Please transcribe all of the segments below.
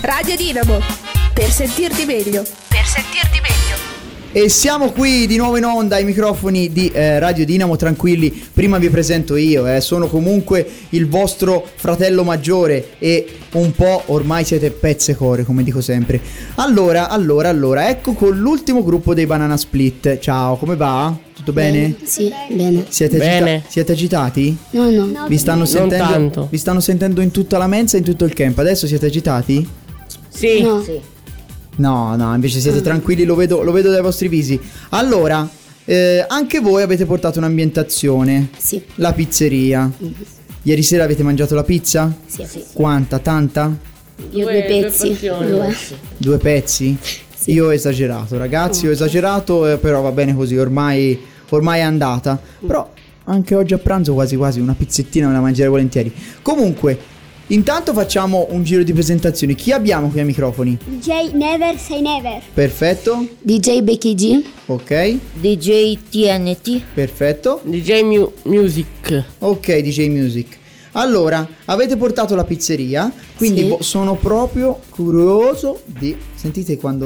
Radio Dinamo, per sentirti meglio. Per sentirti meglio. E siamo qui di nuovo in onda ai microfoni di Radio Dinamo. Tranquilli, prima vi presento io, sono comunque il vostro fratello maggiore e un po' ormai siete pezze core, come dico sempre. Allora, ecco con l'ultimo gruppo dei Banana Split. Ciao, come va? Tutto bene? Sì, bene. Siete agitati? No. Vi stanno sentendo? Non tanto. Vi stanno sentendo in tutta la mensa e in tutto il camp. Adesso siete agitati? Sì. No. Sì. No, invece siete tranquilli, lo vedo dai vostri visi. Allora, anche voi avete portato un'ambientazione. Sì. La pizzeria. Ieri sera avete mangiato la pizza? Sì. Quanta? Tanta? Io due pezzi. Due pezzi? Sì. Io ho esagerato, ragazzi, ho esagerato, però va bene così, ormai è andata. Però anche oggi a pranzo quasi una pizzettina me la mangerei volentieri. Comunque, intanto facciamo un giro di presentazioni. Chi abbiamo qui ai microfoni? DJ Never Say Never. Perfetto. DJ Becky G. Ok. DJ TNT. Perfetto. DJ Music. Ok, DJ Music. Allora, avete portato la pizzeria, quindi Sì. sono proprio curioso di... Sentite quando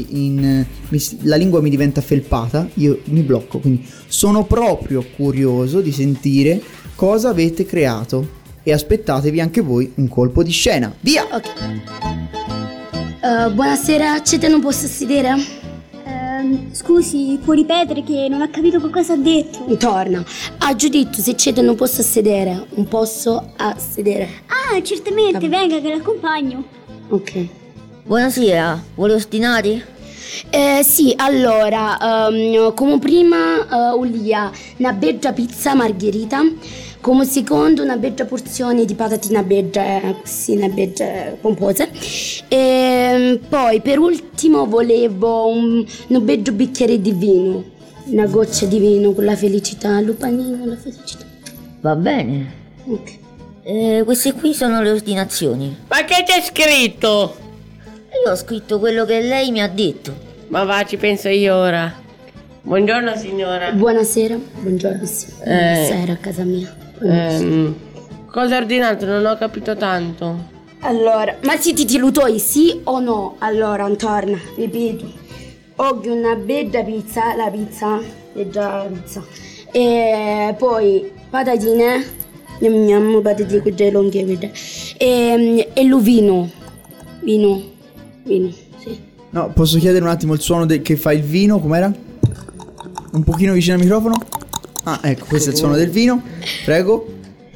la lingua mi diventa felpata, io mi blocco, quindi sono proprio curioso di sentire cosa avete creato. E aspettatevi anche voi un colpo di scena. Via! Ok. Buonasera, accetta, non posso sedere? Scusi, può ripetere che non ha capito cosa ha detto? Torna. Ha già detto se accetta non posso sedere. Non posso a sedere. Ah, certamente, venga che l'accompagno. Ok. Buonasera, vuole ostinare? Sì, allora, come prima Ulia, una bella pizza margherita, come secondo una bella porzione di patatina bella, sì, una bella pomposa, e poi per ultimo volevo un bello bicchiere di vino, una goccia di vino con la felicità, lupanino, la felicità. Va bene. Ok. Queste qui sono le ordinazioni. Ma che c'è scritto? Io ho scritto quello che lei mi ha detto. Ma va, ci penso io ora. Buongiorno signora. Buonasera, buongiorno, sì. Buonasera a casa mia. Cosa ha ordinato? Non ho capito tanto. Allora, ma siete dilutoi, sì o no? Allora, torna, ripeto. Oggi una bella pizza, la pizza. E poi patatine, patatine quelle lunghe, quelle. E lo vino, sì. No, posso chiedere un attimo il suono che fa il vino, com'era? Un pochino vicino al microfono? Ah, ecco, questo è il suono del vino. Prego.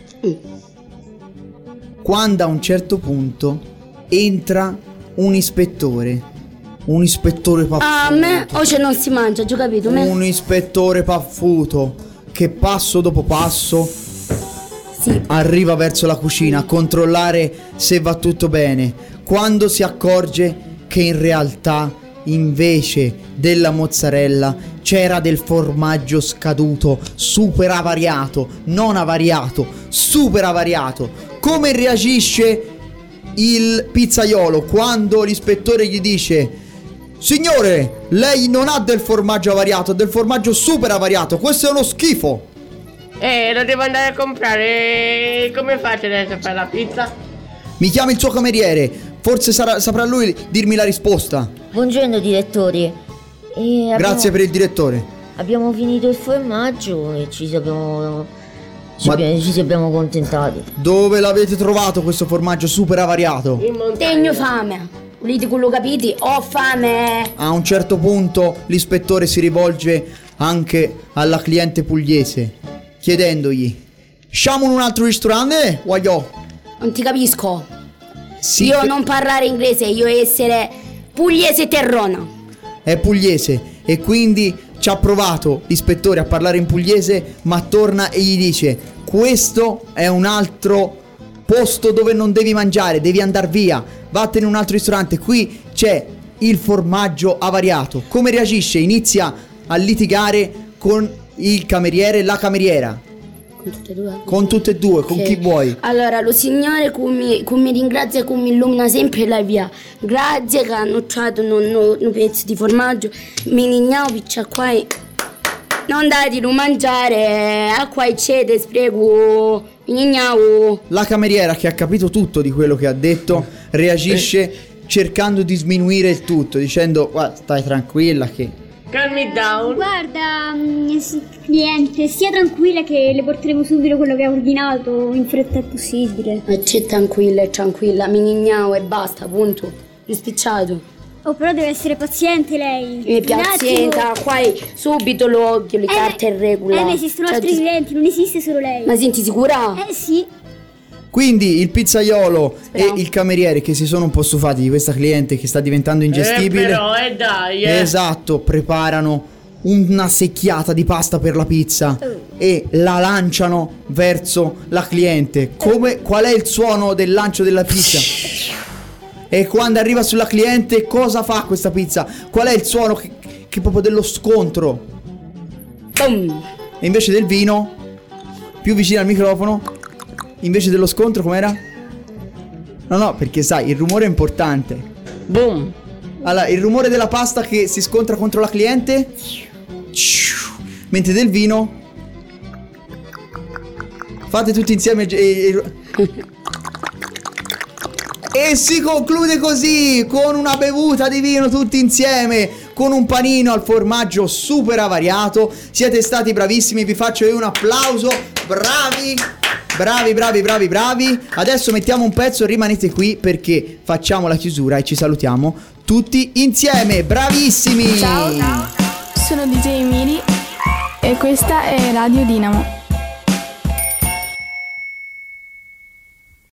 Quando a un certo punto entra un ispettore paffuto. A me oggi non si mangia, già capito? Un ispettore paffuto che passo dopo passo Sì. arriva verso la cucina a controllare se va tutto bene. Quando si accorge che in realtà invece della mozzarella c'era del formaggio scaduto, super avariato, non avariato, super avariato. Come reagisce il pizzaiolo quando l'ispettore gli dice: signore, lei non ha del formaggio avariato, ha del formaggio super avariato, questo è uno schifo. Lo devo andare a comprare. Come faccio adesso a fare la pizza? Mi chiami il suo cameriere, forse saprà lui dirmi la risposta. Buongiorno direttore. Grazie per il direttore. Abbiamo finito il formaggio e ci siamo contentati. Dove l'avete trovato questo formaggio super avariato? In montagna. Tengo fame. Volete quello capiti? Ho fame. A un certo punto l'ispettore si rivolge anche alla cliente pugliese, chiedendogli: sciamo in un altro ristorante? Voglio. Non ti capisco. Sì, Io non parlare inglese, io essere pugliese terrona. è pugliese e quindi ci ha provato l'ispettore a parlare in pugliese, ma torna e gli dice: questo è un altro posto dove non devi mangiare, devi andare via, vattene in un altro ristorante, qui c'è il formaggio avariato. Come reagisce? Inizia a litigare con il cameriere e la cameriera. Con tutte e due? Con tutte e due, con Ok. chi vuoi. Allora, lo signore mi ringrazia, che mi illumina sempre la via. Grazie che hanno trovato un pezzo di formaggio. Mi nignavo piccia qua e non datelo mangiare, a qua c'è, sprego, mi nignavo. La cameriera, che ha capito tutto di quello che ha detto, reagisce cercando di sminuire il tutto, dicendo guarda, stai tranquilla che... Calm me down. Guarda, cliente, stia tranquilla che le porteremo subito quello che ha ordinato in fretta possibile. C'è tranquilla, minignao e basta, punto. Rispicciato. Oh, però deve essere paziente lei. E pazienta, qua è subito l'occhio, le carte in regola. Ma esistono altri clienti, non esiste solo lei. Ma senti sicura? Sì. Quindi il pizzaiolo Speriamo. e il cameriere, che si sono un po' stufati di questa cliente che sta diventando ingestibile, Però, dai, esatto, preparano una secchiata di pasta per la pizza e la lanciano verso la cliente. Qual è il suono del lancio della pizza? E quando arriva sulla cliente, cosa fa questa pizza? Qual è il suono che proprio dello scontro? Boom. E invece del vino, più vicino al microfono, invece dello scontro com'era? No, perché sai, il rumore è importante. Boom. Allora, il rumore della pasta che si scontra contro la cliente, mentre del vino, fate tutti insieme e si conclude così, con una bevuta di vino tutti insieme, con un panino al formaggio super avariato. Siete stati bravissimi, vi faccio un applauso. Bravi. Adesso mettiamo un pezzo, rimanete qui perché facciamo la chiusura e ci salutiamo tutti insieme. Bravissimi. Ciao, sono DJ Miri e questa è Radio Dinamo.